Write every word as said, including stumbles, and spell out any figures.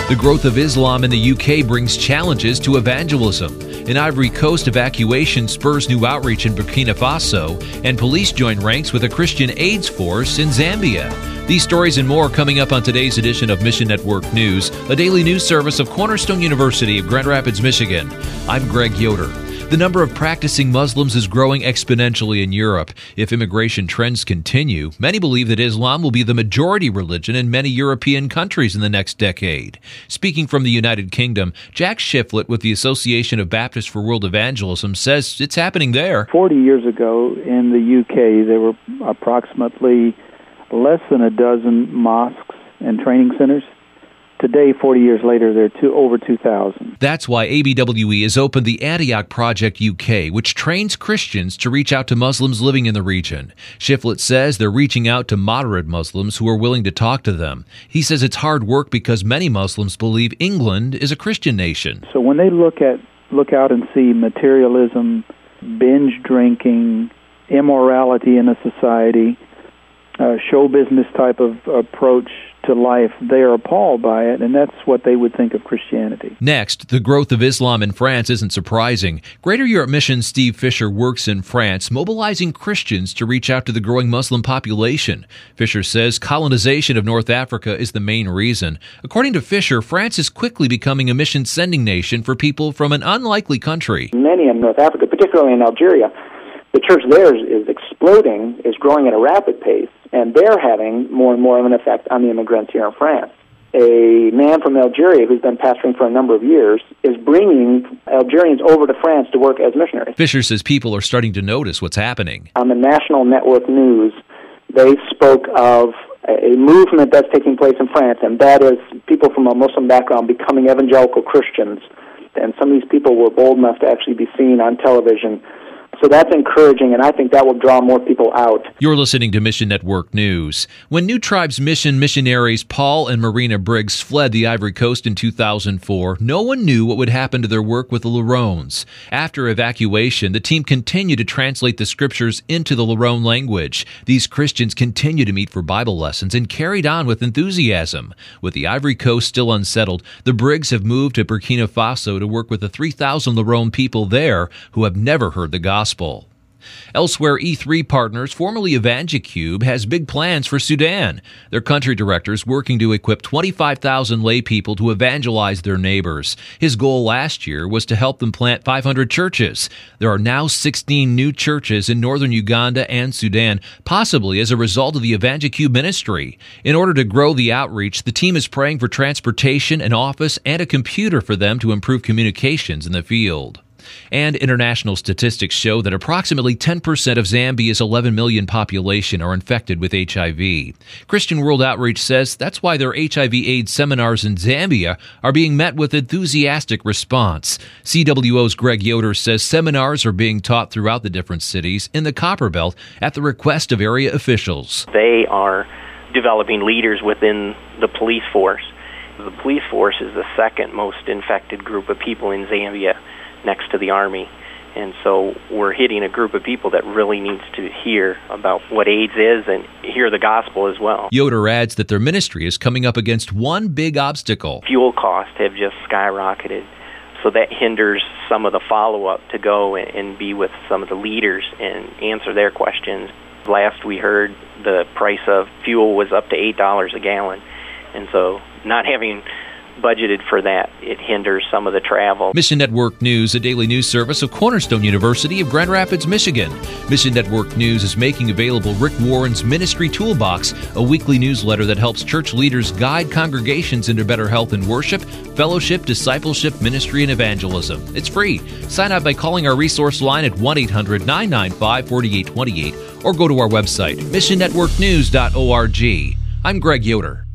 The growth of Islam in the U K brings challenges to evangelism. An Ivory Coast evacuation spurs new outreach in Burkina Faso, and police join ranks with a Christian AIDS force in Zambia. These stories and more coming up on today's edition of Mission Network News, a daily news service of Cornerstone University of Grand Rapids, Michigan. I'm Greg Yoder. The number of practicing Muslims is growing exponentially in Europe. If immigration trends continue, many believe that Islam will be the majority religion in many European countries in the next decade. Speaking from the United Kingdom, Jack Shiflett with the Association of Baptists for World Evangelism says it's happening there. Forty years ago in the U K, there were approximately less than a dozen mosques and training centers. Today, forty years later, there are two, over two thousand. That's why A B W E has opened the Antioch Project U K, which trains Christians to reach out to Muslims living in the region. Shiflett says they're reaching out to moderate Muslims who are willing to talk to them. He says it's hard work because many Muslims believe England is a Christian nation. So when they look at look out and see materialism, binge drinking, immorality in a society, uh, show business type of approach to life, they are appalled by it, and that's what they would think of Christianity. Next, the growth of Islam in France isn't surprising. Greater Europe Mission Steve Fisher works in France, mobilizing Christians to reach out to the growing Muslim population. Fisher says colonization of North Africa is the main reason. According to Fisher, France is quickly becoming a mission-sending nation for people from an unlikely country. Many in North Africa, particularly in Algeria, the church there is, is exploding, is growing at a rapid pace, and they're having more and more of an effect on the immigrants here in France. A man from Algeria who's been pastoring for a number of years is bringing Algerians over to France to work as missionaries. Fisher says people are starting to notice what's happening. On the national network news, they spoke of a movement that's taking place in France, and that is people from a Muslim background becoming evangelical Christians. And some of these people were bold enough to actually be seen on television. So that's encouraging, and I think that will draw more people out. You're listening to Mission Network News. When New Tribes Mission missionaries Paul and Marina Briggs fled the Ivory Coast in two thousand four, no one knew what would happen to their work with the Larones. After evacuation, the team continued to translate the scriptures into the Larone language. These Christians continue to meet for Bible lessons and carried on with enthusiasm. With the Ivory Coast still unsettled, the Briggs have moved to Burkina Faso to work with the three thousand Larone people there who have never heard the gospel. Elsewhere, E three Partners, formerly EvangeCube, has big plans for Sudan. Their country director is working to equip twenty-five thousand lay people to evangelize their neighbors. His goal last year was to help them plant five hundred churches. There are now sixteen new churches in northern Uganda and Sudan, possibly as a result of the EvangeCube ministry. In order to grow the outreach, the team is praying for transportation, an office, and a computer for them to improve communications in the field. And international statistics show that approximately ten percent of Zambia's eleven million population are infected with H I V. Christian World Outreach says that's why their H I V AIDS seminars in Zambia are being met with enthusiastic response. C W O's Greg Yoder says seminars are being taught throughout the different cities in the Copperbelt at the request of area officials. They are developing leaders within the police force. The police force is the second most infected group of people in Zambia, next to the Army. And so we're hitting a group of people that really needs to hear about what AIDS is and hear the gospel as well. Yoder adds that their ministry is coming up against one big obstacle. Fuel costs have just skyrocketed, so that hinders some of the follow-up to go and, and be with some of the leaders and answer their questions. Last we heard, the price of fuel was up to eight dollars a gallon, and so not having budgeted for that, it hinders some of the travel. Mission Network News, a daily news service of Cornerstone University of Grand Rapids, Michigan. Mission Network News is making available Rick Warren's Ministry Toolbox, a weekly newsletter that helps church leaders guide congregations into better health and worship, fellowship, discipleship, ministry, and evangelism. It's free. Sign up by calling our resource line at one eight hundred nine nine five four eight two eight or go to our website, mission network news dot org. I'm Greg Yoder.